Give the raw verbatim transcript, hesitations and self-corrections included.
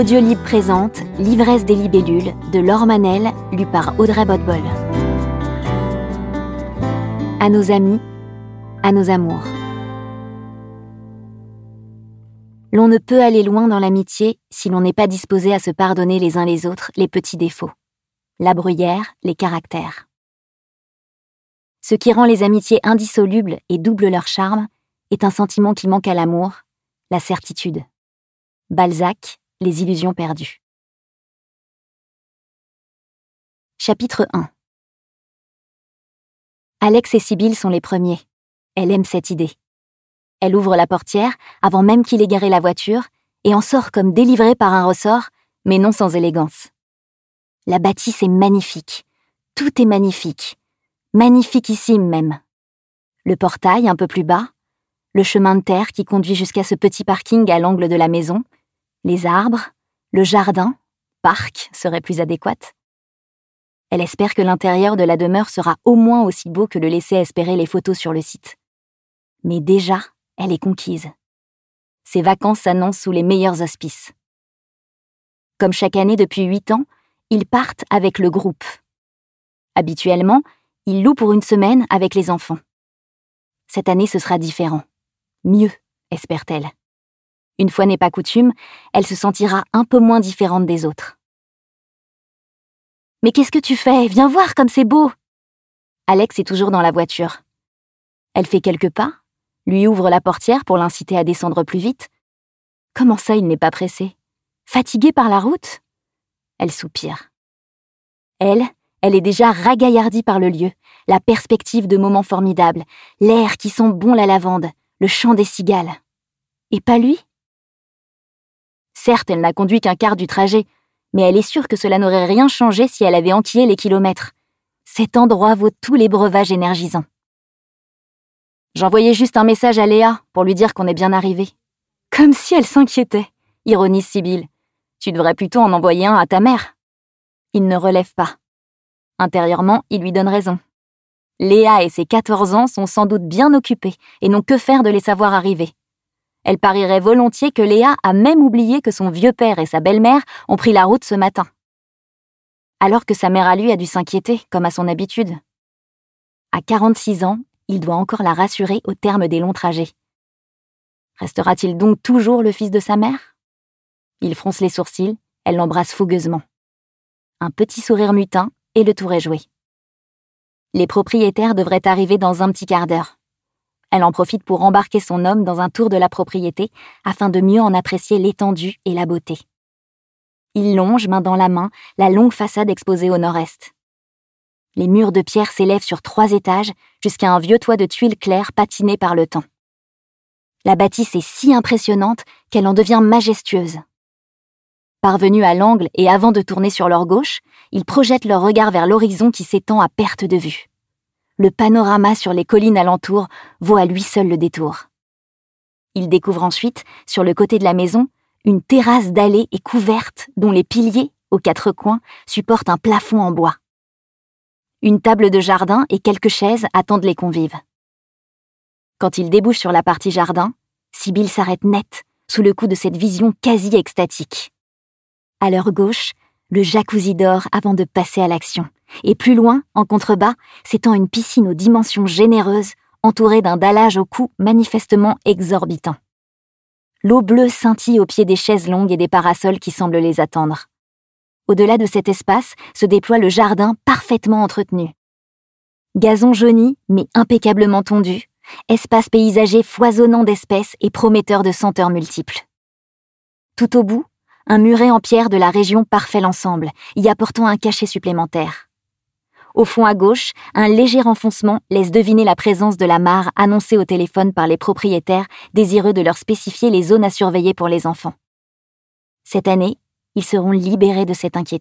Audiolib présente L'ivresse des libellules de Laure Manel, lu par Audrey Bodbol. À nos amis, à nos amours. L'on ne peut aller loin dans l'amitié si l'on n'est pas disposé à se pardonner les uns les autres les petits défauts, la bruyère, les caractères. Ce qui rend les amitiés indissolubles et double leur charme est un sentiment qui manque à l'amour, la certitude. Balzac, Les illusions perdues. Chapitre un. Alex et Sibylle sont les premiers. Elle aime cette idée. Elle ouvre la portière avant même qu'il ait garé la voiture et en sort comme délivrée par un ressort, mais non sans élégance. La bâtisse est magnifique. Tout est magnifique. Magnifiquissime même. Le portail un peu plus bas, le chemin de terre qui conduit jusqu'à ce petit parking à l'angle de la maison, les arbres, le jardin, parc serait plus adéquat. Elle espère que l'intérieur de la demeure sera au moins aussi beau que le laissaient espérer les photos sur le site. Mais déjà, elle est conquise. Ses vacances s'annoncent sous les meilleurs auspices. Comme chaque année depuis huit ans, ils partent avec le groupe. Habituellement, ils louent pour une semaine avec les enfants. Cette année, ce sera différent. Mieux, espère-t-elle. Une fois n'est pas coutume, elle se sentira un peu moins différente des autres. « Mais qu'est-ce que tu fais ? Viens voir comme c'est beau !» Alex est toujours dans la voiture. Elle fait quelques pas, lui ouvre la portière pour l'inciter à descendre plus vite. Comment ça, il n'est pas pressé ? Fatigué par la route ? Elle soupire. Elle, elle est déjà ragaillardie par le lieu, la perspective de moments formidables, l'air qui sent bon la lavande, le chant des cigales. Et pas lui ? Certes, elle n'a conduit qu'un quart du trajet, mais elle est sûre que cela n'aurait rien changé si elle avait enquillé les kilomètres. Cet endroit vaut tous les breuvages énergisants. J'envoyais juste un message à Léa pour lui dire qu'on est bien arrivé. Comme si elle s'inquiétait, ironise Sibylle. Tu devrais plutôt en envoyer un à ta mère. Il ne relève pas. Intérieurement, il lui donne raison. Léa et ses quatorze ans sont sans doute bien occupés et n'ont que faire de les savoir arriver. Elle parierait volontiers que Léa a même oublié que son vieux père et sa belle-mère ont pris la route ce matin. Alors que sa mère à lui a dû s'inquiéter, comme à son habitude. À quarante-six ans, il doit encore la rassurer au terme des longs trajets. Restera-t-il donc toujours le fils de sa mère ? Il fronce les sourcils, elle l'embrasse fougueusement. Un petit sourire mutin et le tour est joué. Les propriétaires devraient arriver dans un petit quart d'heure. Elle en profite pour embarquer son homme dans un tour de la propriété afin de mieux en apprécier l'étendue et la beauté. Il longe, main dans la main, la longue façade exposée au nord-est. Les murs de pierre s'élèvent sur trois étages jusqu'à un vieux toit de tuiles claires patiné par le temps. La bâtisse est si impressionnante qu'elle en devient majestueuse. Parvenus à l'angle et avant de tourner sur leur gauche, ils projettent leur regard vers l'horizon qui s'étend à perte de vue. Le panorama sur les collines alentour vaut à lui seul le détour. Ils découvrent ensuite, sur le côté de la maison, une terrasse dallée et couverte dont les piliers, aux quatre coins, supportent un plafond en bois. Une table de jardin et quelques chaises attendent les convives. Quand ils débouchent sur la partie jardin, Sibylle s'arrête net, sous le coup de cette vision quasi extatique. À leur gauche, le jacuzzi dort avant de passer à l'action. Et plus loin, en contrebas, s'étend une piscine aux dimensions généreuses, entourée d'un dallage au cou manifestement exorbitant. L'eau bleue scintille au pied des chaises longues et des parasols qui semblent les attendre. Au-delà de cet espace se déploie le jardin parfaitement entretenu. Gazon jauni, mais impeccablement tondu, espace paysager foisonnant d'espèces et prometteur de senteurs multiples. Tout au bout, un muret en pierre de la région parfait l'ensemble, y apportant un cachet supplémentaire. Au fond à gauche, un léger renfoncement laisse deviner la présence de la mare annoncée au téléphone par les propriétaires désireux de leur spécifier les zones à surveiller pour les enfants. Cette année, ils seront libérés de cette inquiétude.